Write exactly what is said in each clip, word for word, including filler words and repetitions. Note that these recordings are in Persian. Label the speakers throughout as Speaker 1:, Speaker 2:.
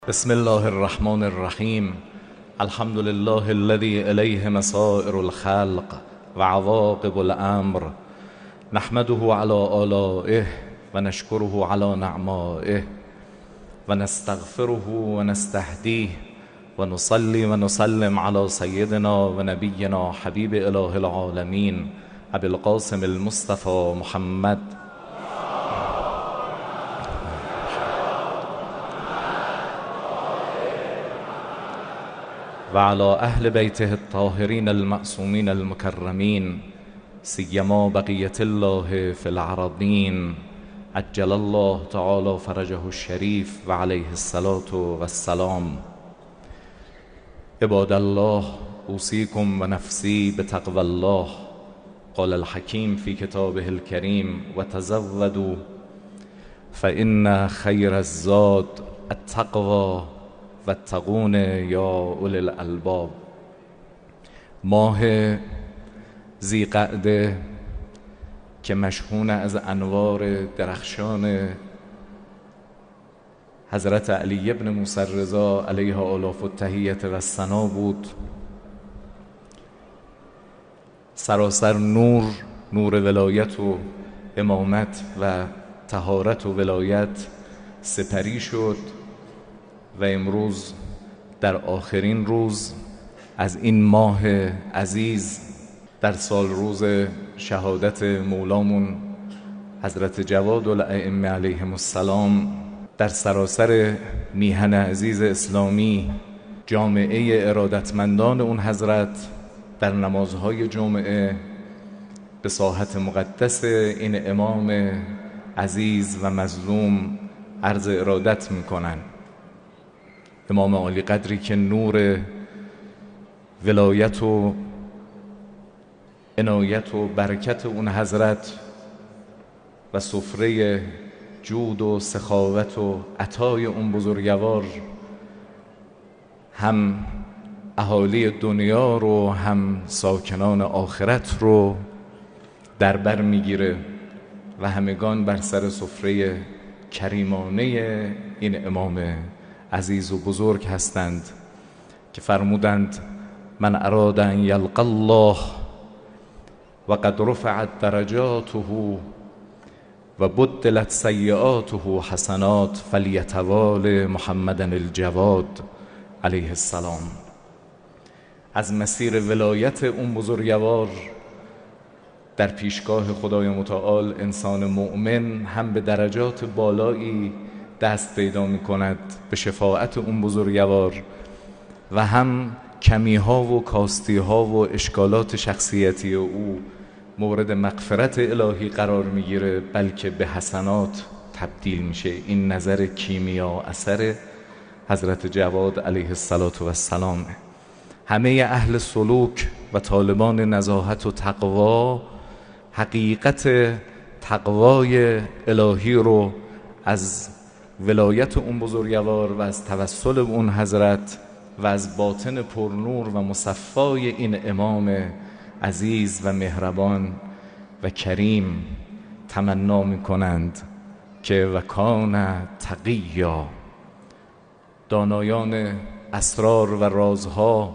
Speaker 1: بسم الله الرحمن الرحیم. الحمد لله الذي إليه مصائر الخلق وعواقب الأمر، نحمده على آلائه ونشكره على نعمائه ونستغفره ونستهديه ونصلي ونسلم على سيدنا ونبينا حبيب إله العالمين أبي القاسم المصطفى محمد وعلى أهل بيته الطاهرين المعصومين المكرمين، سيما بقية الله في العرضين، عجل الله تعالى فرجه الشريف وعليه الصلاة والسلام. عباد الله، أوصيكم ونفسي بتقوى الله. قال الحكيم في كتابه الكريم: وتزودوا فإن خير الزاد التقوى واتقون یا اولی الالباب. ماه ذی‌قعده که مشحون از انوار درخشان حضرت علی ابن موسی الرضا علیه آلاف التحیة و الثنا بود، سراسر نور نور ولایت و امامت و طهارت و ولایت سپری شد و امروز در آخرین روز از این ماه عزیز، در سال روز شهادت مولامون حضرت جواد الائمه علیهم السلام، در سراسر میهن عزیز اسلامی جامعه ارادتمندان اون حضرت در نمازهای جمعه به ساحت مقدس این امام عزیز و مظلوم عرض ارادت میکنن. امام عالی قدری که نور ولایت و عنایت و برکت اون حضرت و سفره جود و سخاوت و عطای اون بزرگوار هم اهالی دنیا رو هم ساکنان آخرت رو در بر میگیره و همگان بر سر سفره کریمانه این امام عزیز و بزرگ هستند که فرمودند: من اراد ان یلقى الله و قد رفعت درجاته و بدلت سیئاته حسنات فلیتوال محمدا الجواد علیه السلام. از مسیر ولایت اون بزرگوار در پیشگاه خدای متعال انسان مؤمن هم به درجات بالایی دست پیدا می کند به شفاعت اون بزرگوار و هم کمی ها و کاستی ها و اشکالات شخصیتی او مورد مغفرت الهی قرار می گیره، بلکه به حسنات تبدیل میشه. این نظر کیمیا اثر حضرت جواد علیه السلام. همه اهل سلوک و طالبان نزاهت و تقوا حقیقت تقوای الهی رو از ولایت اون بزرگوار و از توسل اون حضرت و از باطن پرنور و مصفای این امام عزیز و مهربان و کریم تمنا می کنند که و کان تقیا. دانایان اسرار و رازها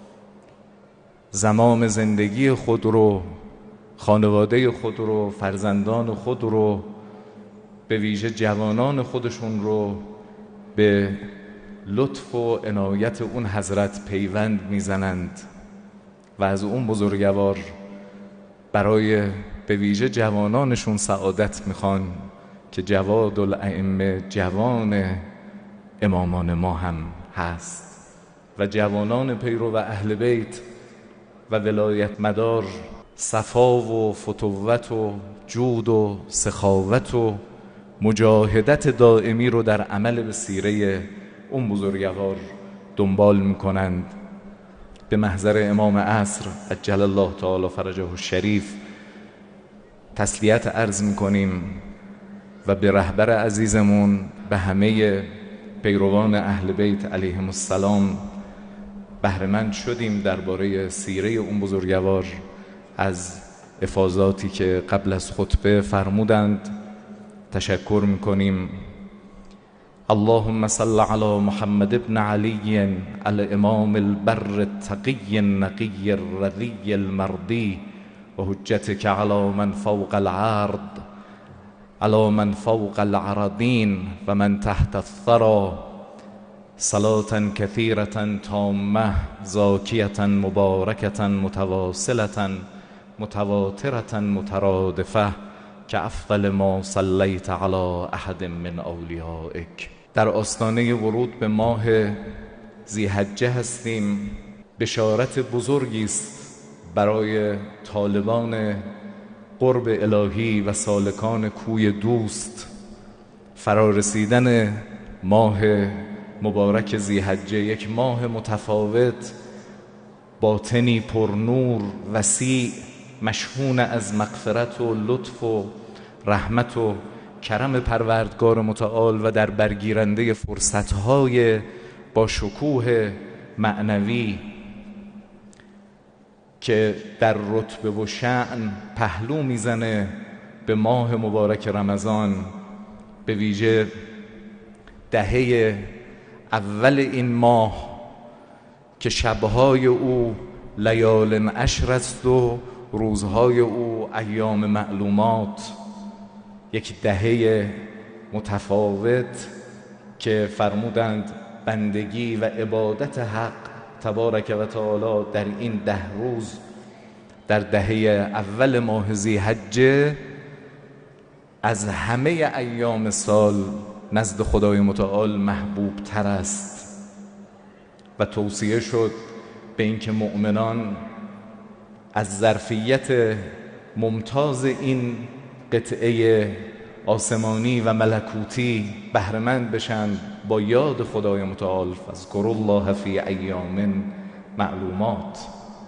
Speaker 1: زمام زندگی خود رو، خانواده خود رو، فرزندان خود رو، به ویژه جوانان خودشون رو به لطف و عنایت اون حضرت پیوند میزنند و از اون بزرگوار برای به ویژه جوانانشون سعادت میخوان که جواد الائمه جوان امامان ما هم هست و جوانان پیرو و اهل بیت و ولایت مدار صفا و فتوت و جود و سخاوت و مجاهدت دائمی رو در عمل به سیره اون بزرگوار دنبال میکنند. به محضر امام عصر عجل الله تعالی فرجه الشریف تسلیت عرض میکنیم و به رهبر عزیزمون، به همه پیروان اهل بیت علیهم السلام بهره‌مند شدیم درباره سیره اون بزرگوار از افاضاتی که قبل از خطبه فرمودند. تشکر میکنیم اللهم صل على محمد بن علي الامام البر التقي النقي الرضي المرضي وحجتك على من فوق العرض على من فوق العرضين ومن تحت الثرى، صلاة كثيرة تامة زاكية مباركة متواصلة متواترة مترادفة كأفضل ما صليت على أحد من أولیائك. در آستانه ورود به ماه ذی‌حجه هستیم. بشارت بزرگی است برای طالبان قرب الهی و سالکان کوی دوست، فرارسیدن ماه مبارک ذی‌حجه، یک ماه متفاوت، باطنی پر نور وسیع، مشحون از مغفرت و لطف و رحمت و کرم پروردگار متعال و در برگیرنده فرصتهای با شکوه معنوی که در رتبه و شأن پهلو میزنه به ماه مبارک رمضان، به ویژه دهه اول این ماه که شبهای او لیال عشر است و روزهای او ایام معلومات. یک دهه متفاوت که فرمودند بندگی و عبادت حق تبارک و تعالی در این ده روز در دهه اول ماه ذی‌حجه از همه ایام سال نزد خدای متعال محبوب تر است و توصیه شد به اینکه مؤمنان از ظرفیت ممتاز این قطعه آسمانی و ملکوتی بهره‌مند بشن با یاد خدای متعال. فاذکروا الله فی ایام معلومات.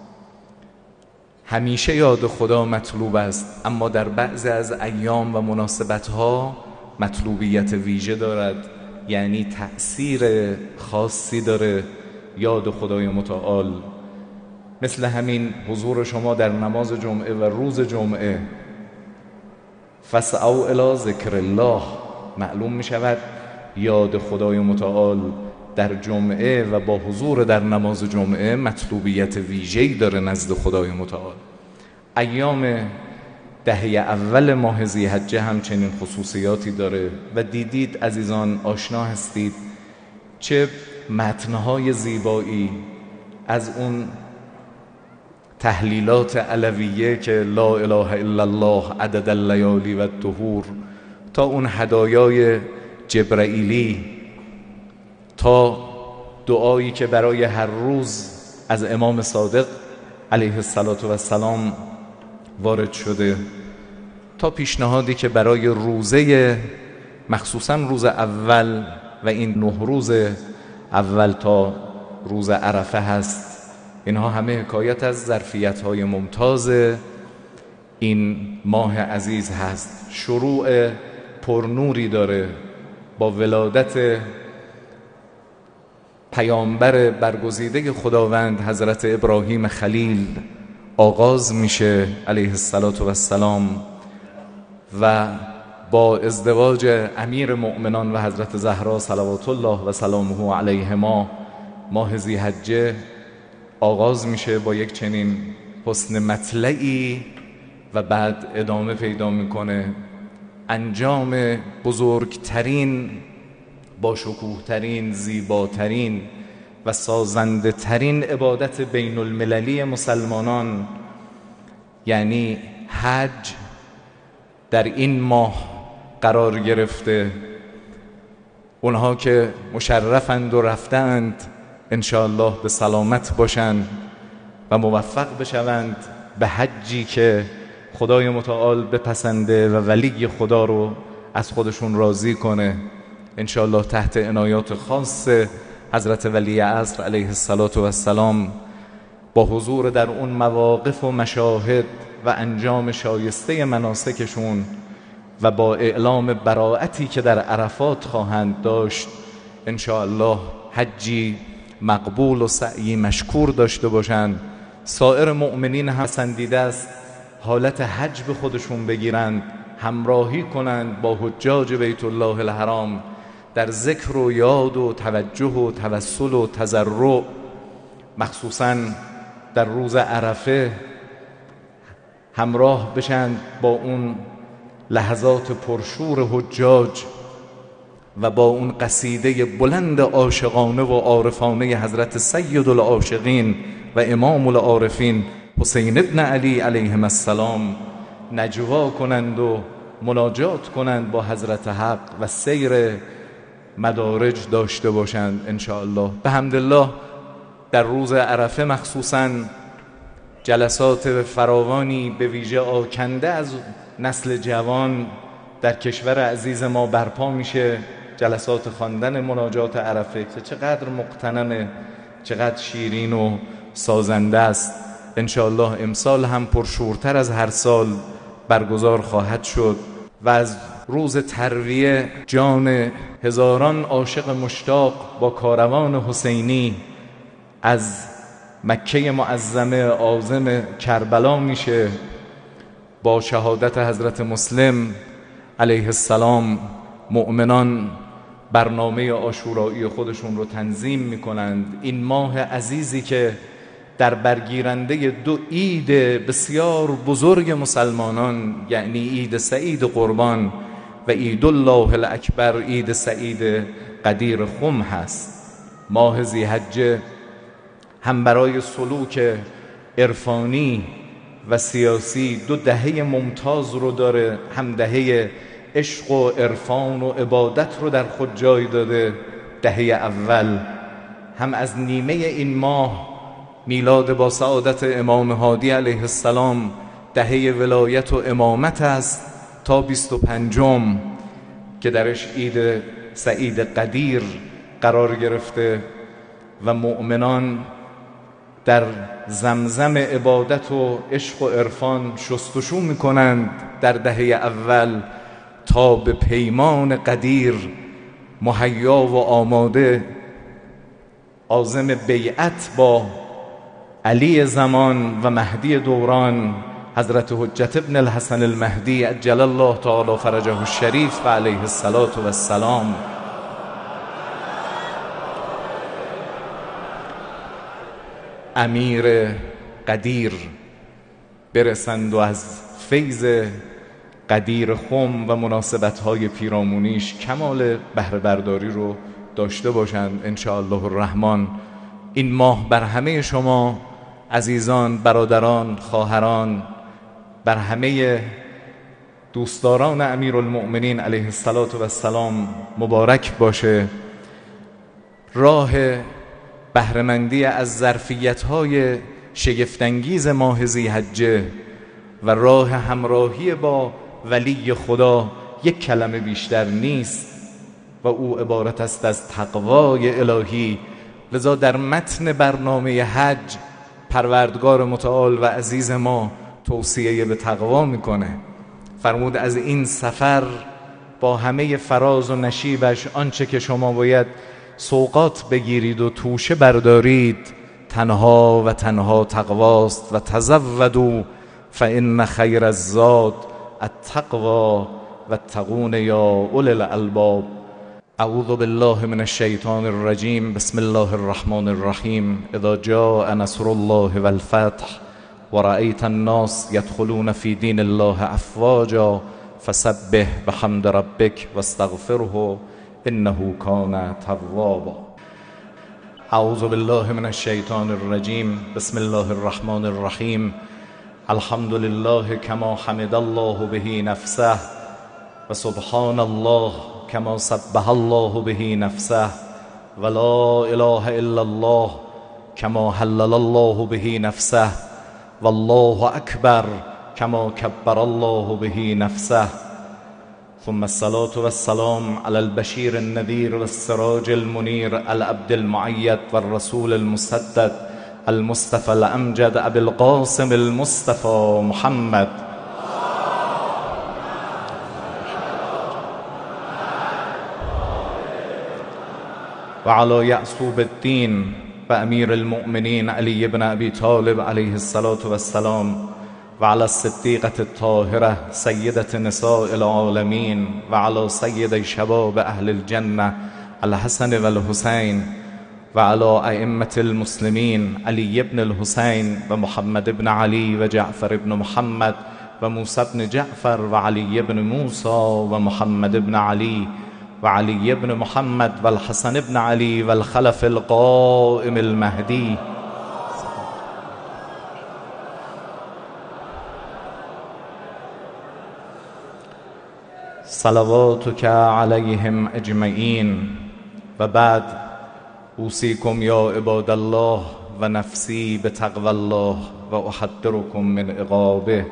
Speaker 1: همیشه یاد خدا مطلوب است، اما در بعضی از ایام و مناسبت‌ها مطلوبیت ویژه دارد، یعنی تأثیر خاصی داره یاد خدای متعال. مثل همین حضور شما در نماز جمعه و روز جمعه، فاسعوا الی ذکر الله، معلوم می شود یاد خدای متعال در جمعه و با حضور در نماز جمعه مطلوبیت ویژه‌ای داره نزد خدای متعال. ایام دهه اول ماه ذی‌حجه همچنین خصوصیاتی داره و دیدید عزیزان، آشنا هستید چه متنهای زیبایی از اون تحلیلات علویه که لا اله الا الله عدد اللیالی و الدهور، تا اون هدایای جبرائیلی، تا دعایی که برای هر روز از امام صادق علیه السلام وارد شده، تا پیشنهادی که برای روزه مخصوصا روز اول و این نه روز اول تا روز عرفه هست. اینها همه حکایت از ظرفیت‌های ممتاز این ماه عزیز هست. شروع پرنوری داره با ولادت پیامبر برگزیده خداوند حضرت ابراهیم خلیل آغاز میشه علیه السلام و با ازدواج امیر مؤمنان و حضرت زهرا صلوات الله و سلامه علیهما ماه ذی‌حجه آغاز میشه با یک چنین حسن مطلعی و بعد ادامه پیدا میکنه. انجام بزرگترین، با شکوهترین، زیباترین و سازنده ترین عبادت بین المللی مسلمانان، یعنی حج، در این ماه قرار گرفته. اونها که مشرفند و رفتند انشاءالله به سلامت باشند و موفق بشوند به حجی که خدای متعال بپسنده و ولی خدا رو از خودشون راضی کنه. انشاءالله تحت عنایات خاص حضرت ولی عصر علیه السلام با حضور در اون مواقف و مشاهد و انجام شایسته مناسکشون و با اعلام براءتی که در عرفات خواهند داشت، انشاءالله حجی مقبول و سعی مشکور داشته باشند. سایر مؤمنین هم پسندیده است حالت حج به خودشون بگیرند، همراهی کنند با حجاج بیت الله الحرام در ذکر و یاد و توجه و توسل و تضرع، مخصوصاً در روز عرفه همراه بشن با اون لحظات پرشور حجاج و با اون قصیده بلند عاشقانه و عارفانه حضرت سید العاشقین و امام العارفین حسین ابن علی علیهم السلام نجوا کنند و مناجات کنند با حضرت حق و سیر مدارج داشته باشند ان شاء الله. به حمدالله در روز عرفه مخصوصاً جلسات فراوانی به ویژه آکنده از نسل جوان در کشور عزیز ما برپا میشه. جلسات خواندن مناجات عرفه که چقدر مقتنمه، چقدر شیرین و سازنده است. ان شاء الله امسال هم پرشورتر از هر سال برگزار خواهد شد و از روز ترویه جان هزاران عاشق مشتاق با کاروان حسینی از مکه معظمه عاظم کربلا میشه. با شهادت حضرت مسلم علیه السلام مؤمنان برنامه عاشورایی خودشون رو تنظیم میکنند. این ماه عزیزی که در برگیرنده دو عید بسیار بزرگ مسلمانان، یعنی عید سعید قربان و عید الله الاکبر، عید سعید قدیر خم هست. ماه ذی‌حجه هم برای سلوک عرفانی و سیاسی دو دهه ممتاز رو داره، هم دهه عشق و عرفان و عبادت رو در خود جای داده، دهه اول. هم از نیمه این ماه میلاد با سعادت امام هادی علیه السلام دهه ولایت و امامت است تا بیست و پنجم که درش عید سعید قدیر قرار گرفته و مؤمنان در زمزم عبادت و عشق و عرفان شستشو میکنند در دهه اول تا به پیمان قدیر مهیا و آماده عازم بیعت با علی زمان و مهدی دوران حضرت حجت ابن الحسن المهدی عجل الله تعالی فرجه الشریف و علیه الصلاة و السلام امیر قدیر برسند و از فیض قدیر خم و مناسبت‌های پیرامونیش کمال بهره برداری رو داشته باشند ان شاء الله الرحمن. این ماه بر همه شما عزیزان، برادران، خواهران، بر همه دوستداران امیرالمؤمنین علیه الصلاة و السلام مبارک باشه. راه بهره‌مندی از ظرفیت‌های شگفت‌انگیز ماه ذی‌حجه و راه همراهی با ولی خدا یک کلمه بیشتر نیست و او عبارت است از تقوای الهی. لذا در متن برنامه حج پروردگار متعال و عزیز ما توصیه به تقوا میکنه. فرمود از این سفر با همه فراز و نشیبش آنچه که شما باید سوقات بگیرید و توشه بردارید تنها و تنها تقواست و تزودوا فإن خیر الزاد التقوا واتقون یا اولی الالباب. اعوذ بالله من الشیطان الرجیم. بسم الله الرحمن الرحیم. اذا جاء نصر الله والفتح ورأيت الناس يدخلون في دين الله افواجا فسبح بحمد ربك واستغفره انه كان توابا. اعوذ بالله من الشیطان الرجیم. بسم الله الرحمن الرحیم. الحمد لله كما حمد الله به نفسه و سبحان الله كما سبح الله به نفسه و لا اله الا الله كما حلل الله به نفسه و الله اکبر كما كبر الله به نفسه. ثم الصلاة والسلام على البشير النذير والسراج المنير العبد المعيد والرسول المسدد المصطفى الأمجد أبي القاسم المصطفى محمد وعلى يعصوب الدين وأمير المؤمنين علي بن أبي طالب عليه الصلاة والسلام وعلى الصديقة الطاهرة سيدة نساء العالمين وعلى سيد شباب أهل الجنة الحسن والحسين وعلى أئمة المسلمين علي بن الحسين ومحمد بن علي وجعفر بن محمد وموسى بن جعفر وعلي بن موسى ومحمد بن علي وعلي بن محمد والحسن بن علي والخلف القائم المهدي صلواتك عليهم اجمعین. و بعد اوصیکم یا عباد الله و نفسی بتقوی الله و احذرکم من عقابه.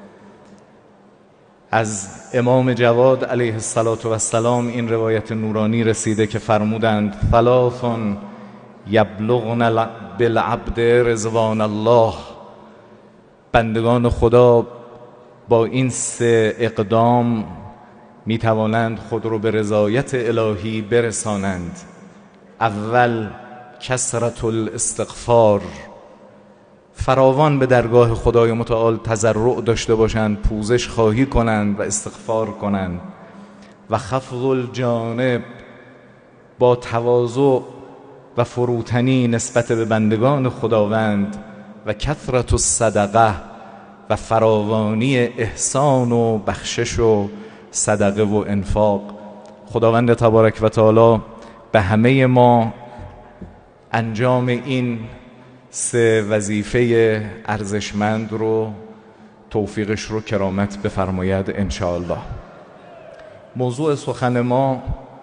Speaker 1: از امام جواد علیه السلام این روایت نورانی رسیده که فرمودند ثلاث یبلغن بالعبد رضوان الله. بندگان خدا با این سه اقدام می توانند خود رو به رضایت الهی برسانند. اول کثرت الاستغفار، فراوان به درگاه خدای متعال تضرع داشته باشند، پوزش خواهی کنند و استغفار کنند. و خفض الجانب، با تواضع و فروتنی نسبت به بندگان خداوند. و کثرت الصدقه، و فراوانی احسان و بخشش و صدقه و انفاق. خداوند تبارک و تعالی به همه ما انجام این سه وظیفه ارزشمند رو توفیقش رو کرامت بفرماید ان شاء الله. موضوع سخن ما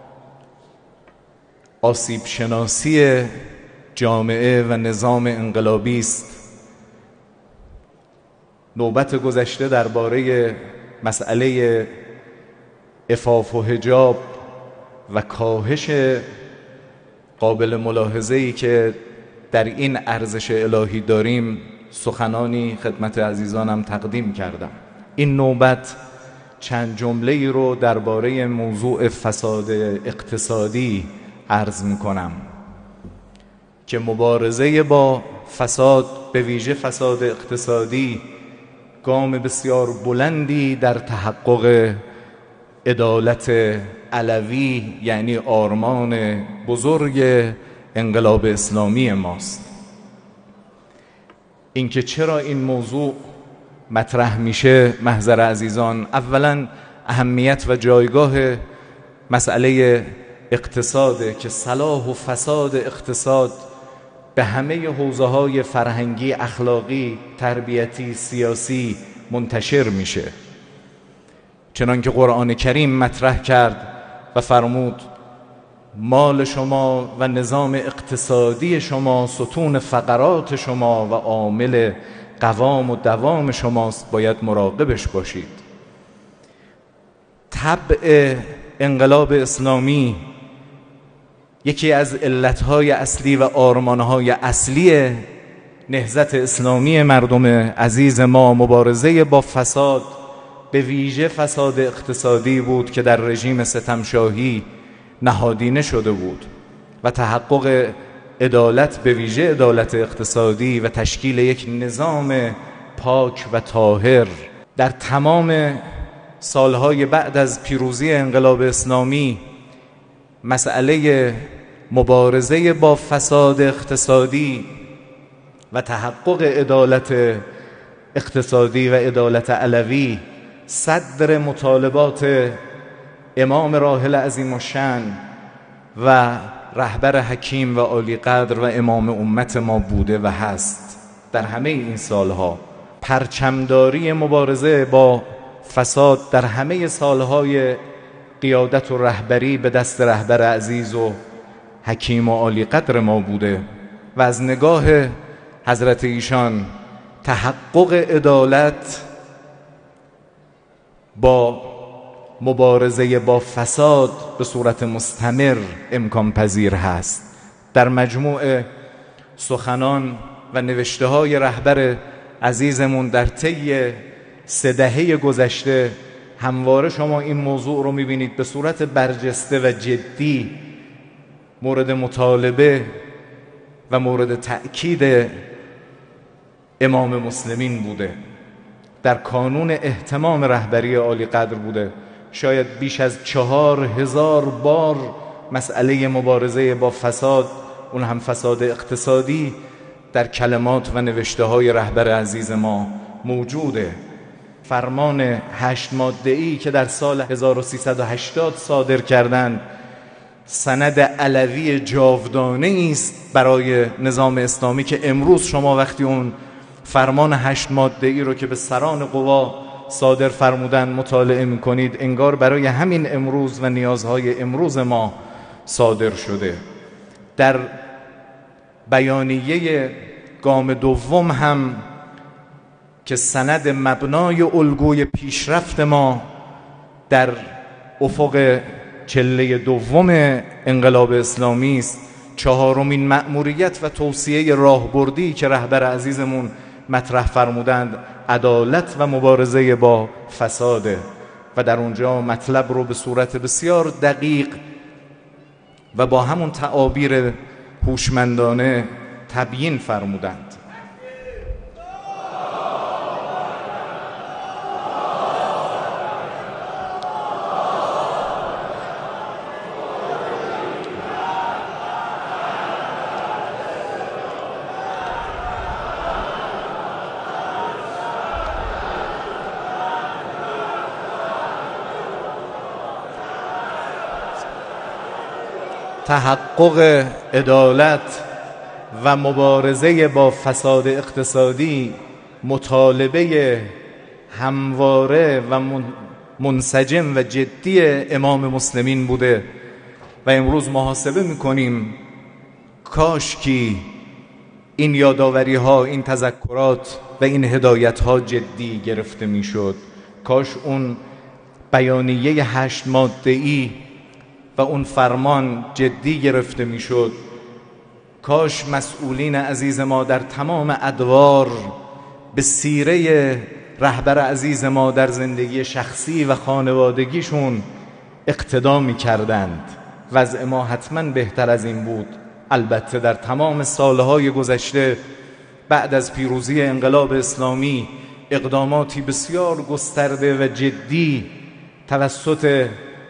Speaker 1: آسیب شناسی جامعه و نظام انقلابی است. نوبت گذشته درباره مسئله عفاف و حجاب و کاهش قابل ملاحظه‌ای که در این ارزش الهی داریم سخنانی خدمت عزیزانم تقدیم کردم. این نوبت چند جمله‌ای رو درباره موضوع فساد اقتصادی عرض می‌کنم که مبارزه با فساد، به ویژه فساد اقتصادی، گام بسیار بلندی در تحقق عدالت علوی، یعنی آرمان بزرگ انقلاب اسلامی ماست. اینکه چرا این موضوع مطرح میشه محضر عزیزان، اولا اهمیت و جایگاه مسئله اقتصاده که صلاح و فساد اقتصاد به همه حوزه‌های فرهنگی، اخلاقی، تربیتی، سیاسی منتشر میشه. چنانکه قرآن کریم مطرح کرد و فرمود مال شما و نظام اقتصادی شما ستون فقرات شما و عامل قوام و دوام شماست، باید مراقبش باشید. طبع انقلاب اسلامی یکی از علتهای اصلی و آرمانهای اصلی نهضت اسلامی مردم عزیز ما مبارزه با فساد، به ویژه فساد اقتصادی بود که در رژیم ستمشاهی نهادینه شده بود و تحقق عدالت، به ویژه عدالت اقتصادی و تشکیل یک نظام پاک و طاهر. در تمام سالهای بعد از پیروزی انقلاب اسلامی مسئله مبارزه با فساد اقتصادی و تحقق عدالت اقتصادی و عدالت علوی صدر مطالبات امام راحل عظیم الشأن و رهبر حکیم و عالی قدر و امام امت ما بوده و هست. در همه این سالها پرچمداری مبارزه با فساد در همه سالهای قیادت و رهبری به دست رهبر عزیز و حکیم و عالی قدر ما بوده و از نگاه حضرت ایشان تحقق عدالت با مبارزه با فساد به صورت مستمر امکان پذیر هست. در مجموع سخنان و نوشته های رهبر عزیزمون در طی سه دهه گذشته همواره شما این موضوع رو میبینید به صورت برجسته و جدی مورد مطالبه و مورد تأکید امام مسلمین بوده. در کانون اهتمام رهبری عالی قدر بوده. شاید بیش از چهار هزار بار مسئله مبارزه با فساد، اون هم فساد اقتصادی، در کلمات و نوشته های رهبر عزیز ما موجوده. فرمان هشت ماده‌ای که در سال هزار و سیصد و هشتاد صادر کردند سند علوی جاودانه است برای نظام اسلامی که امروز شما وقتی اون فرمان هشت ماده‌ای رو که به سران قوا صادر فرمودن مطالعه می‌کنید، انگار برای همین امروز و نیازهای امروز ما صادر شده. در بیانیه گام دوم هم که سند مبنای الگوی پیشرفت ما در افق چله دوم انقلاب اسلامی است، چهارمین مأموریت و توصیه راهبردی که رهبر عزیزمون مطرح فرمودند عدالت و مبارزه با فساده و در اونجا مطلب رو به صورت بسیار دقیق و با همون تعابیر هوشمندانه تبیین فرمودند. تحقق عدالت و مبارزه با فساد اقتصادی مطالبه همواره و منسجم و جدی امام مسلمین بوده و امروز محاسبه میکنیم کاش کی این یاداوری ها، این تذکرات و این هدایت ها جدی گرفته میشد، کاش اون بیانیه هشت ماده‌ای و اون فرمان جدی گرفته میشد، کاش مسئولین عزیز ما در تمام ادوار به سیره رهبر عزیز ما در زندگی شخصی و خانوادگیشون اقتدا می‌کردند. وضع ما حتما بهتر از این بود. البته در تمام سالهای گذشته بعد از پیروزی انقلاب اسلامی اقداماتی بسیار گسترده و جدی توسط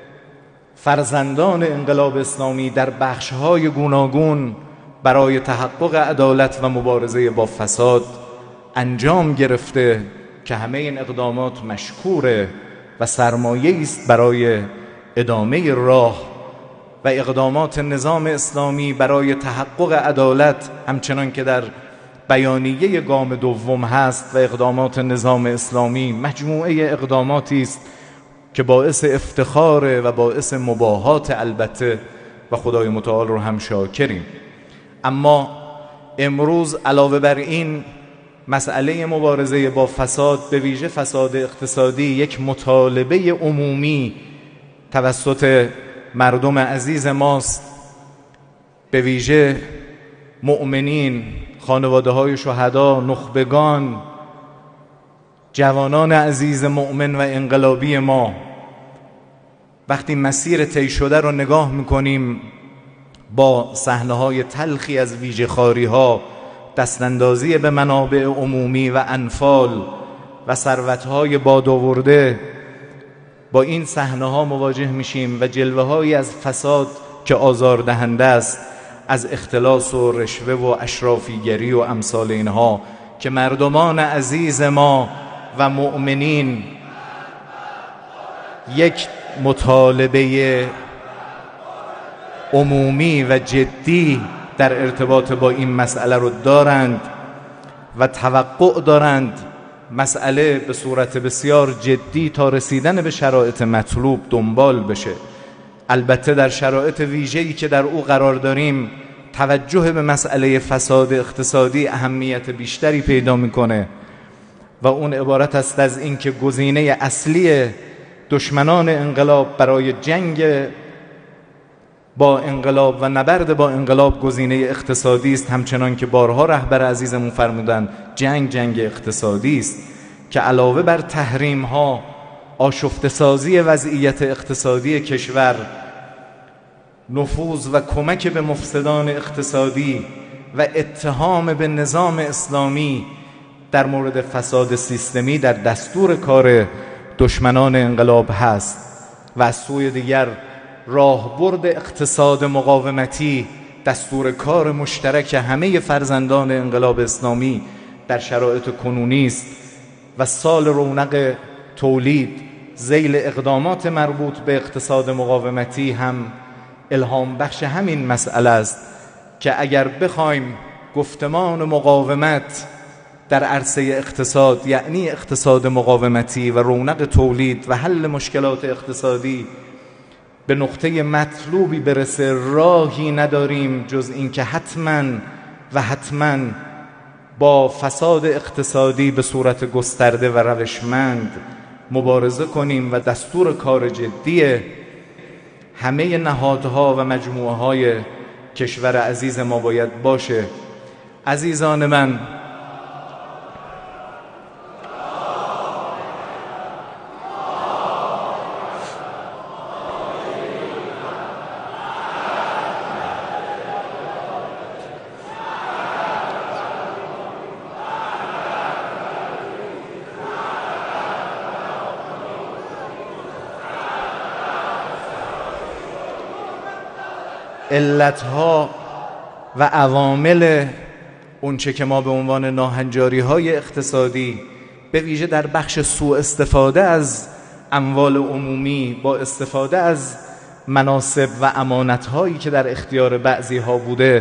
Speaker 1: فرزندان انقلاب اسلامی در بخش‌های گوناگون برای تحقق عدالت و مبارزه با فساد انجام گرفته که همه این اقدامات مشکوره و سرمایه است برای ادامه راه و اقدامات نظام اسلامی برای تحقق عدالت، همچنان که در بیانیه گام دوم هست، و اقدامات نظام اسلامی مجموعه اقداماتی است که باعث افتخاره و باعث مباهات البته و خدای متعال رو هم شاکریم. اما امروز علاوه بر این مسئله مبارزه با فساد، به ویژه فساد اقتصادی، یک مطالبه عمومی توسط مردم عزیز ماست، به ویژه مؤمنین، خانواده های شهدا، نخبگان، جوانان عزیز مؤمن و انقلابی ما. وقتی مسیر طی شده رو نگاه میکنیم با صحنه‌های تلخی از ویژه خواری‌ها، دستاندازی به منابع عمومی و انفال و ثروت‌های بادآورده، با این صحنه‌ها مواجه میشیم و جلوه‌هایی از فساد که آزاردهنده است، از اختلاس و رشوه و اشرافیگری و امثال اینها که مردمان عزیز ما و مؤمنین یک مطالبه عمومی و جدی در ارتباط با این مسئله رو دارند و توقع دارند مسئله به صورت بسیار جدی تا رسیدن به شرایط مطلوب دنبال بشه. البته در شرایط ویژه‌ای که در او قرار داریم توجه به مسئله فساد اقتصادی اهمیت بیشتری پیدا میکنه و اون عبارت است از این که گزینه اصلی دشمنان انقلاب برای جنگ با انقلاب و نبرد با انقلاب گزینه اقتصادی است، همچنان که بارها رهبر عزیزمون فرمودند جنگ جنگ اقتصادی است که علاوه بر تحریم ها، آشفته سازی وضعیت اقتصادی کشور، نفوذ و کمک به مفسدان اقتصادی و اتهام به نظام اسلامی در مورد فساد سیستمی در دستور کار دشمنان انقلاب هست و از سوی دیگر راهبرد اقتصاد مقاومتی دستور کار مشترک همه فرزندان انقلاب اسلامی در شرایط کنونی است و سال رونق تولید ذیل اقدامات مربوط به اقتصاد مقاومتی هم الهام بخش همین مسئله است که اگر بخوایم گفتمان مقاومت در عرصه اقتصاد، یعنی اقتصاد مقاومتی و رونق تولید و حل مشکلات اقتصادی، به نقطه مطلوبی برسه، راهی نداریم جز اینکه حتما و حتما با فساد اقتصادی به صورت گسترده و روشمند مبارزه کنیم و دستور کار جدی همه نهادها و مجموعه های کشور عزیز ما باید باشه. عزیزان من، علتها و عوامل اونچه که ما به عنوان ناهنجاری های اقتصادی به ویژه در بخش سوء استفاده از اموال عمومی با استفاده از مناصب و امانت هایی که در اختیار بعضی ها بوده،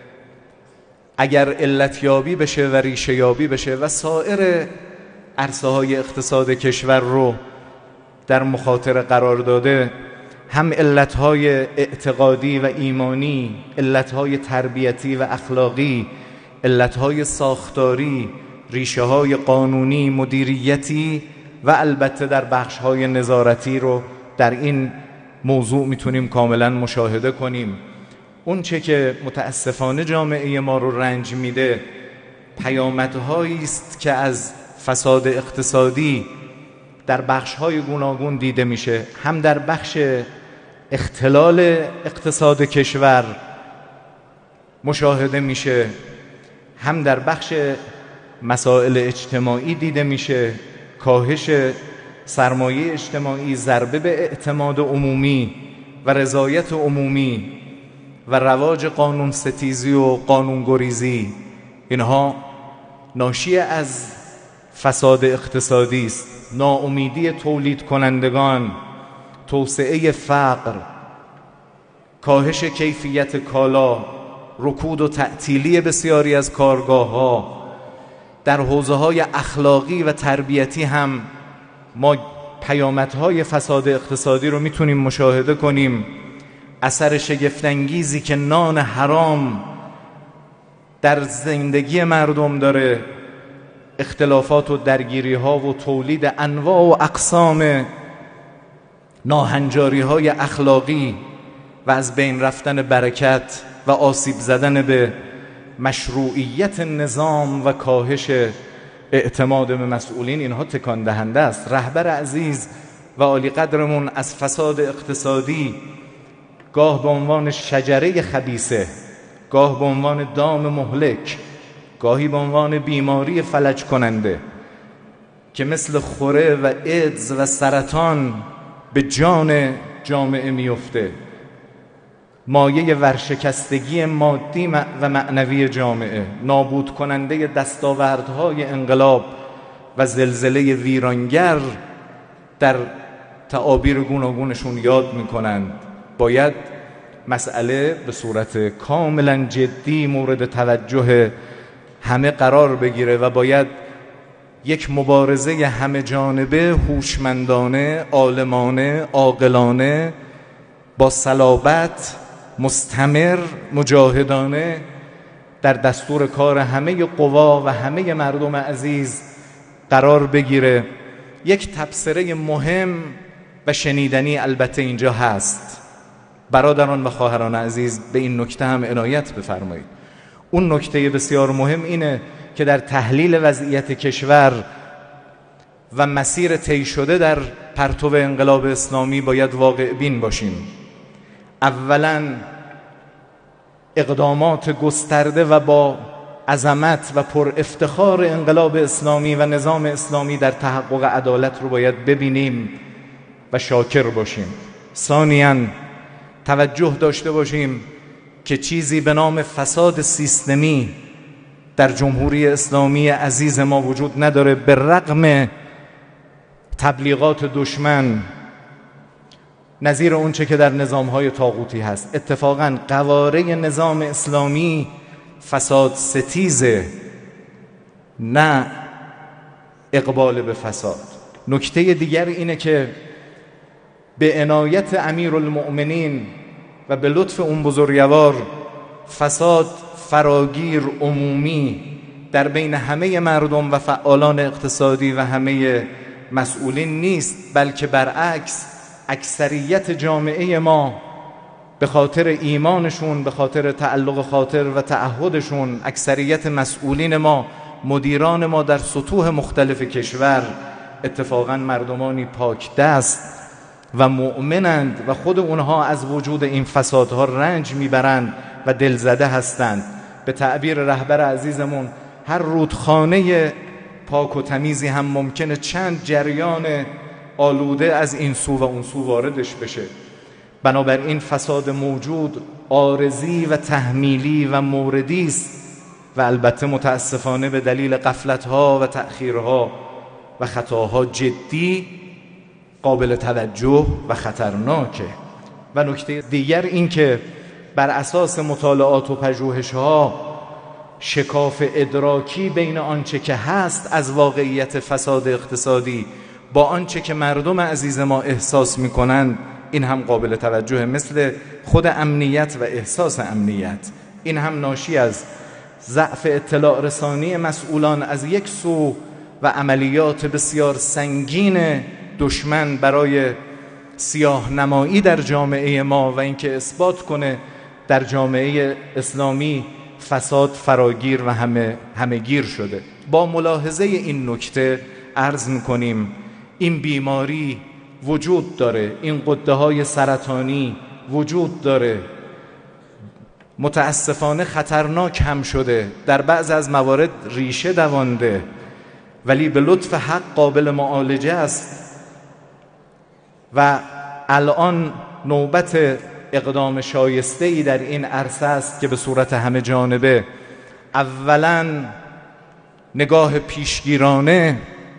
Speaker 1: اگر علتیابی بشه و ریشه یابی بشه و سایر عرصه های اقتصاد کشور رو در مخاطره قرار داده، هم علتهای اعتقادی و ایمانی، علتهای تربیتی و اخلاقی، علتهای ساختاری، ریشه‌های قانونی، مدیریتی و البته در بخش‌های نظارتی رو در این موضوع میتونیم کاملا مشاهده کنیم. اون چه که متاسفانه جامعه ما رو رنج میده پیامدهایی است که از فساد اقتصادی در بخش‌های گوناگون دیده میشه، هم در بخش اختلال اقتصاد کشور مشاهده میشه، هم در بخش مسائل اجتماعی دیده میشه، کاهش سرمایه اجتماعی، ضربه به اعتماد عمومی و رضایت عمومی و رواج قانون ستیزی و قانون گریزی. اینها ناشی از فساد اقتصادی است. ناامیدی تولید کنندگان، توسعه فقر، کاهش کیفیت کالا، رکود و تعطیلی بسیاری از کارگاه‌ها. در حوزه‌های اخلاقی و تربیتی هم ما پیامدهای فساد اقتصادی رو میتونیم مشاهده کنیم. اثر شگفت‌انگیزی که نان حرام در زندگی مردم داره، اختلافات و درگیری‌ها و تولید انواع و اقسام ناهنجاری‌های اخلاقی و از بین رفتن برکت و آسیب زدن به مشروعیت نظام و کاهش اعتماد به مسئولین، اینها تکان دهنده است. رهبر عزیز و عالی قدرمون از فساد اقتصادی گاه به عنوان شجره خبیثه، گاه به عنوان دام مهلک، گاهی به عنوان بیماری فلج کننده که مثل خوره و ایدز و سرطان به جان جامعه میفته، مایه ورشکستگی مادی و معنوی جامعه، نابود کننده دستاوردهای انقلاب و زلزله ویرانگر در تعابیر گوناگونشون یاد میکنند. باید مسئله به صورت کاملا جدی مورد توجه همه قرار بگیره و باید یک مبارزه همه جانبه، هوشمندانه، عالمانه، عاقلانه، با صلابت، مستمر، مجاهدانه در دستور کار همه قوا و همه مردم عزیز قرار بگیره. یک تبصره مهم و شنیدنی البته اینجا هست. برادران و خواهران عزیز، به این نکته هم عنایت بفرمایید. اون نکته بسیار مهم اینه که در تحلیل وضعیت کشور و مسیر طی شده در پرتو انقلاب اسلامی باید واقع بین باشیم. اولا اقدامات گسترده و با عظمت و پر افتخار انقلاب اسلامی و نظام اسلامی در تحقق عدالت رو باید ببینیم و شاکر باشیم. ثانیاً توجه داشته باشیم که چیزی به نام فساد سیستمی در جمهوری اسلامی عزیز ما وجود نداره، به رغم تبلیغات دشمن نظیر اون چه که در نظام‌های طاغوتی هست. اتفاقاً قواره نظام اسلامی فساد ستیزه، نه اقبال به فساد. نکته دیگر اینه که به عنایت امیرالمؤمنین و به لطف اون بزرگوار فساد فراگیر عمومی در بین همه مردم و فعالان اقتصادی و همه مسئولین نیست، بلکه برعکس اکثریت جامعه ما به خاطر ایمانشون، به خاطر تعلق خاطر و تعهدشون، اکثریت مسئولین ما، مدیران ما در سطوح مختلف کشور اتفاقاً مردمانی پاک دست و مؤمنند و خود اونها از وجود این فسادها رنج میبرند و دلزده هستند. به تعبیر رهبر عزیزمون، هر رودخانه پاک و تمیزی هم ممکنه چند جریان آلوده از این سو و اون سو واردش بشه. بنابراین فساد موجود عارضی و تحمیلی و موردی است و البته متاسفانه به دلیل غفلت‌ها و تأخیرها و خطاها جدی، قابل توجه و خطرناکه. و نکته دیگر این که بر اساس مطالعات و پژوهش‌ها شکاف ادراکی بین آنچه که هست از واقعیت فساد اقتصادی با آنچه که مردم عزیز ما احساس می‌کنند، این هم قابل توجه، مثل خود امنیت و احساس امنیت. این هم ناشی از ضعف اطلاع رسانی مسئولان از یک سو و عملیات بسیار سنگین دشمن برای سیاه نمایی در جامعه ما و اینکه اثبات کنه در جامعه اسلامی فساد فراگیر و همه همه‌گیر شده. با ملاحظه این نکته عرض می‌کنیم این بیماری وجود داره، این غده‌های سرطانی وجود داره، متاسفانه خطرناک هم شده، در بعض از موارد ریشه دوانده، ولی به لطف حق قابل معالجه است و الان نوبت اقدام شایسته‌ای در این عرصه است که به صورت همه جانبه اولاً نگاه پیشگیرانه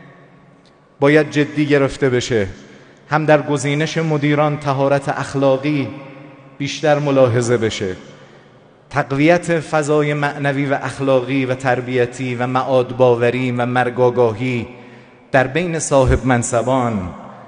Speaker 1: باید جدی گرفته بشه، هم در گزینش مدیران طهارت اخلاقی بیشتر ملاحظه بشه، تقویت فضای معنوی و اخلاقی و تربیتی و معاد باوری و مرگاگاهی در بین صاحب منصبان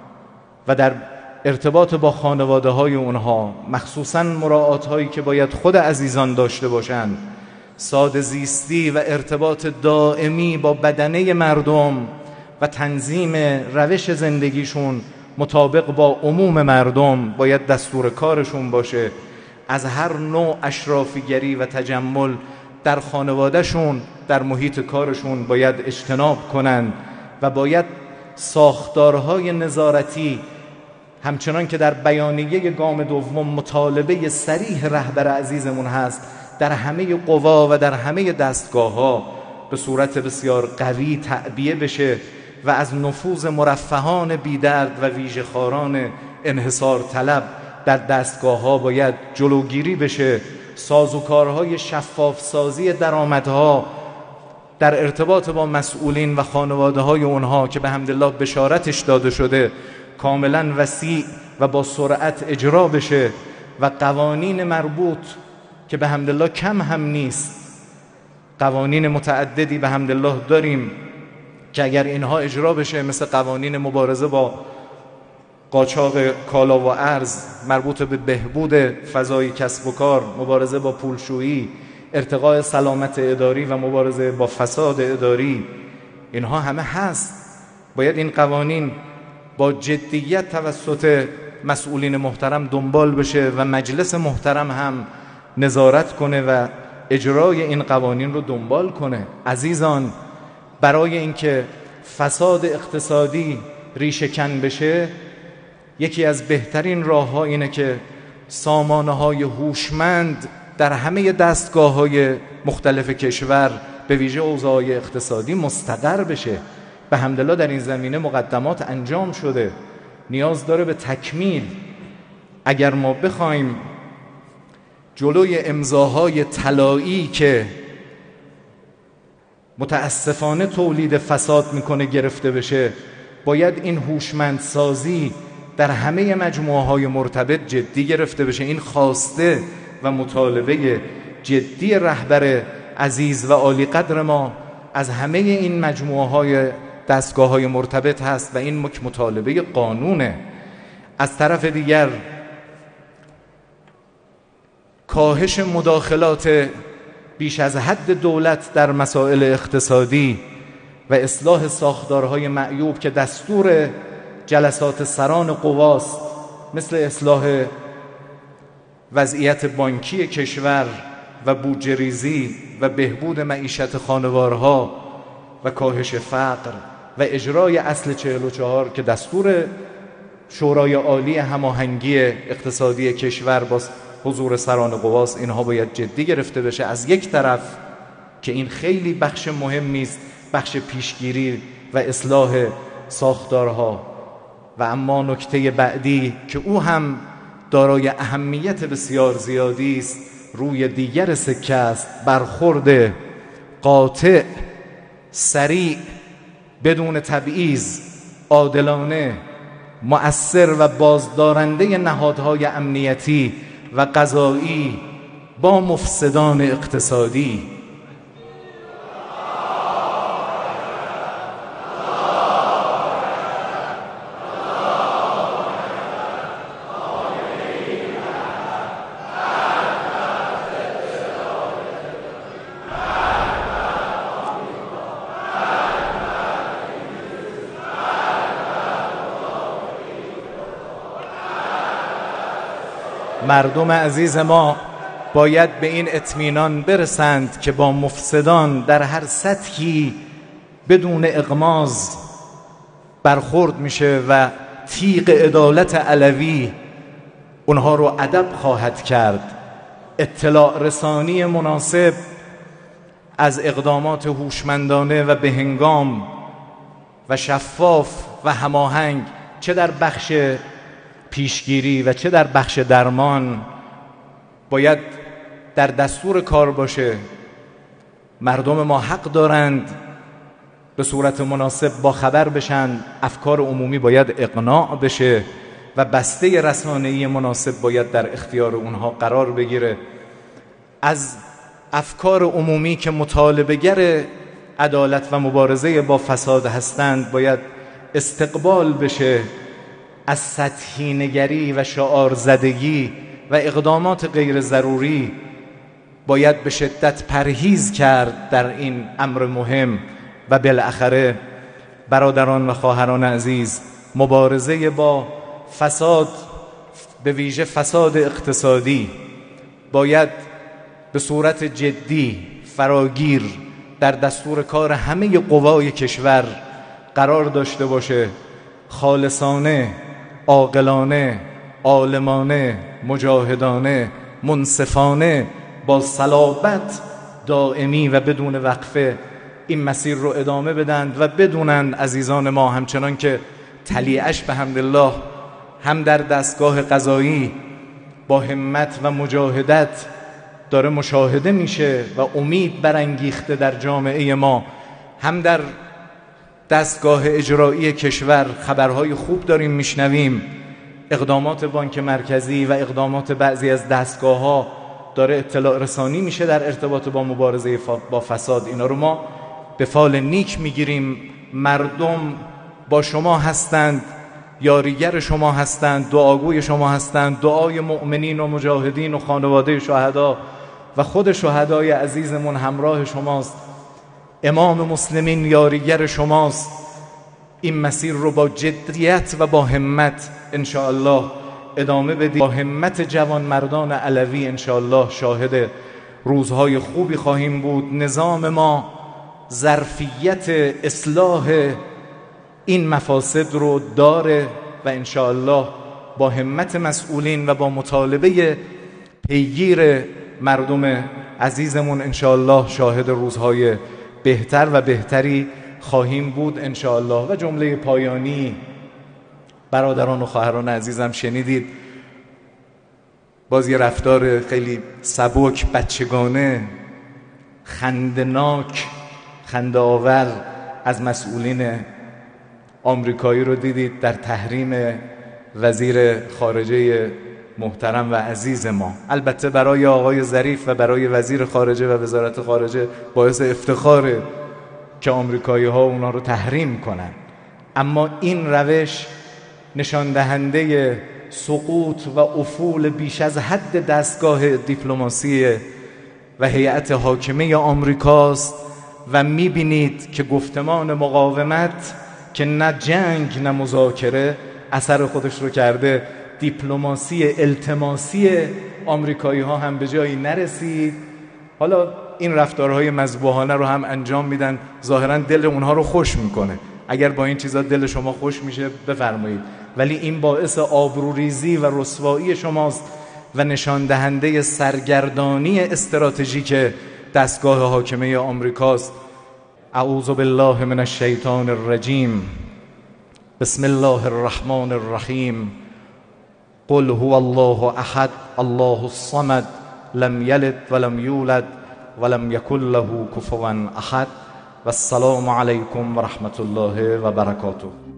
Speaker 1: و در ارتباط با خانواده های اونها، مخصوصاً مراعات هایی که باید خود عزیزان داشته باشند، ساده زیستی و ارتباط دائمی با بدنه مردم و تنظیم روش زندگیشون مطابق با عموم مردم باید دستور کارشون باشه. از هر نوع اشرافیگری و تجمل در خانوادهشون، در محیط کارشون باید اجتناب کنند و باید ساختارهای نظارتی، همچنان که در بیانیه گام دوم مطالبه صریح رهبر عزیزمون هست، در همه قوا و در همه دستگاه‌ها به صورت بسیار قوی تعبیه بشه و از نفوذ مرفهان بیدرد و ویژه‌خواران انحصار طلب در دستگاه‌ها باید جلوگیری بشه. سازوکارهای شفاف سازی درآمدها در ارتباط با مسئولین و خانواده‌های اونها که به حمدالله بشارتش داده شده کاملا وسیع و با سرعت اجرا بشه و قوانین مربوط که به حمدالله کم هم نیست، قوانین متعددی به حمدالله داریم که اگر اینها اجرا بشه، مثل قوانین مبارزه با قاچاق کالا و ارز مربوط به بهبود فضای کسب و کار، مبارزه با پولشویی، ارتقاء سلامت اداری و مبارزه با فساد اداری، اینها همه هست. باید این قوانین با جدیت توسط مسئولین محترم دنبال بشه و مجلس محترم هم نظارت کنه و اجرای این قوانین رو دنبال کنه. عزیزان، برای اینکه فساد اقتصادی ریشه کن بشه، یکی از بهترین راه‌ها اینه که سامانه‌های هوشمند در همه دستگاه‌های مختلف کشور به ویژه اوضاع اقتصادی مستقر بشه. به حمدالله در این زمینه مقدمات انجام شده، نیاز داره به تکمیل. اگر ما بخوایم جلوی امضاهای طلایی که متاسفانه تولید فساد میکنه گرفته بشه، باید این هوشمندسازی در همه مجموعه های مرتبط جدی گرفته بشه. این خواسته و مطالبه جدی رهبر عزیز و عالی قدر ما از همه این مجموعه های دستگاه های مرتبط هست و این مطالبه قانونه. از طرف دیگر کاهش مداخلات بیش از حد دولت در مسائل اقتصادی و اصلاح ساختارهای معیوب که دستور جلسات سران قواست، مثل اصلاح وضعیت بانکی کشور و بودجه ریزی و بهبود معیشت خانوارها و کاهش فقر و اجرای اصل چهل و چهار که دستور شورای عالی هماهنگی اقتصادی کشور با حضور سران قواست، اینها باید جدی گرفته بشه. از یک طرف که این خیلی بخش مهمی است، بخش پیشگیری و اصلاح ساختارها، و اما نکته بعدی که او هم دارای اهمیت بسیار زیادی است، روی دیگر سکه است، برخورد قاطع، سریع، بدون تبعیض، عادلانه، مؤثر و بازدارنده نهادهای امنیتی و قضایی با مفسدان اقتصادی. مردم عزیز ما باید به این اطمینان برسند که با مفسدان در هر سطحی بدون اغماض برخورد میشه و تیغ عدالت علوی اونها رو ادب خواهد کرد. اطلاع رسانی مناسب از اقدامات هوشمندانه و بهنگام و شفاف و هماهنگ، چه در بخش پیشگیری و چه در بخش درمان، باید در دستور کار باشه. مردم ما حق دارند به صورت مناسب با خبر بشن، افکار عمومی باید اقناع بشه و بسته رسانه‌ای مناسب باید در اختیار اونها قرار بگیره. از افکار عمومی که مطالبه‌گر عدالت و مبارزه با فساد هستند باید استقبال بشه. از سطحی نگری و شعار زدگی و اقدامات غیر ضروری باید به شدت پرهیز کرد در این امر مهم. و بالاخره برادران و خواهران عزیز، مبارزه با فساد، به ویژه فساد اقتصادی، باید به صورت جدی فراگیر در دستور کار همه قوای کشور قرار داشته باشه. خالصانه، عاقلانه، عالمانه، مجاهدانه، منصفانه، با صلابت دائمی و بدون وقفه این مسیر رو ادامه بدند و بدونند عزیزان ما همچنان که طلیعش به حمدالله هم در دستگاه قضایی با همت و مجاهدت داره مشاهده میشه و امید برانگیخته در جامعه ما، هم در دستگاه اجرایی کشور خبرهای خوب داریم میشنویم. اقدامات بانک مرکزی و اقدامات بعضی از دستگاه ها داره اطلاع رسانی میشه در ارتباط با مبارزه با فساد. اینا رو ما به فال نیک میگیریم. مردم با شما هستند، یاریگر شما هستند، دعاگوی شما هستند. دعای مؤمنین و مجاهدین و خانواده شهدا و خود شهدای عزیزمون همراه شماست. امام مسلمین یاریگر شماست. این مسیر رو با جدیت و با همت انشاءالله ادامه بدید. با همت جوان مردان علوی انشاءالله شاهد روزهای خوبی خواهیم بود. نظام ما ظرفیت اصلاح این مفاسد رو داره و انشاءالله با همت مسئولین و با مطالبه پیگیر مردم عزیزمون انشاءالله شاهد روزهای بهتر و بهتری خواهیم بود انشاءالله. و جمله پایانی برادران و خواهران عزیزم شنیدید، باز یه رفتار خیلی سبک، بچگانه، خندناک، خنده آور از مسئولین آمریکایی رو دیدید در تحریم وزیر خارجه محترم و عزیز ما. البته برای آقای ظریف و برای وزیر خارجه و وزارت خارجه باعث افتخاره که آمریکایی ها اونا رو تحریم کنن، اما این روش نشان دهنده سقوط و افول بیش از حد دستگاه دیپلماسی و هیئت حاکمه آمریکاست. و میبینید که گفتمان مقاومت که نه جنگ نه مذاکره اثر خودش رو کرده. دیپلماسی التماسی آمریکایی ها هم به جایی نرسید. حالا این رفتارهای مذبوحانه رو هم انجام میدن، ظاهرا دل اونها رو خوش میکنه. اگر با این چیزا دل شما خوش میشه بفرمایید، ولی این باعث آبروریزی و رسوایی شماست و نشان دهنده سرگردانی استراتژیک دستگاه حاکمه آمریکاست. اعوذ بالله من الشیطان الرجیم. بسم الله الرحمن الرحیم. قل هو الله احد الله الصمد لم یلد ولم یولد ولم یکن له کفوا احد. و السلام علیکم و رحمت الله و برکاته.